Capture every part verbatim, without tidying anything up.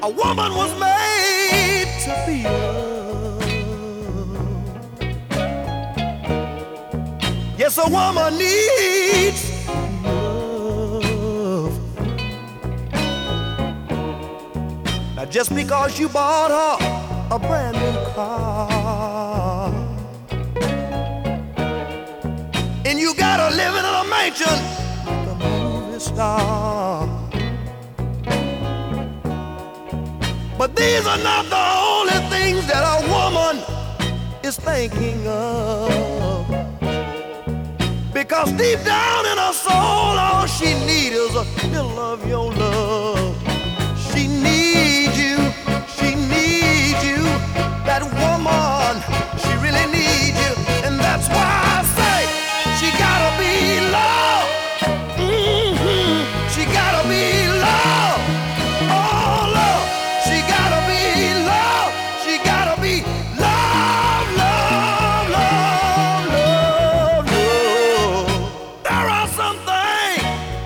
A woman was made to be loved. Yes, a woman needs love. Now just because you bought her a brand new car and you got her living in a mansion like a movie star, but these are not the only things that a woman is thinking of. Because deep down in her soul, all she needs is a little of your love. She needs you, she needs you. That woman, she really needs you. And that's why I say, she gotta be loved. Mm-hmm. She gotta be loved. Oh, love. She gotta be loved. She gotta be loved, love, love, love, love. There are some things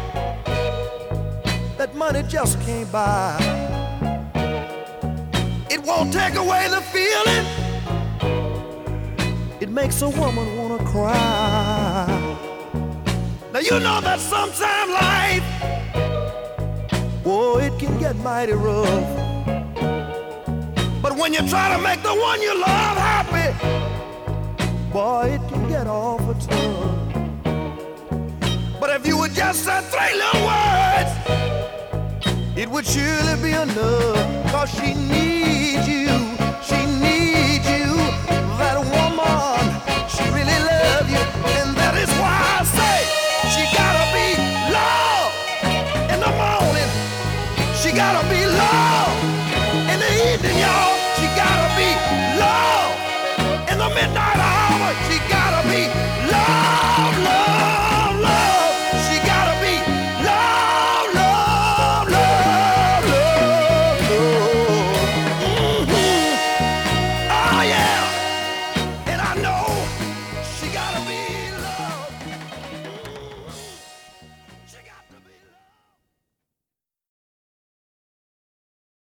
that money just can't buy. It won't take away the feeling. It makes a woman wanna cry. Now you know that sometime life, whoa, it can get mighty rough. But when you try to make the one you love happy, boy, it can get awful tough. But if you would just say three little words, it would surely be enough. Cause she needs you, she needs you. That woman, she really loves you. And that is why I say, she gotta be loved in the morning. She gotta be loved in the evening, y'all. She gotta be loved in the midnight hour. She gotta be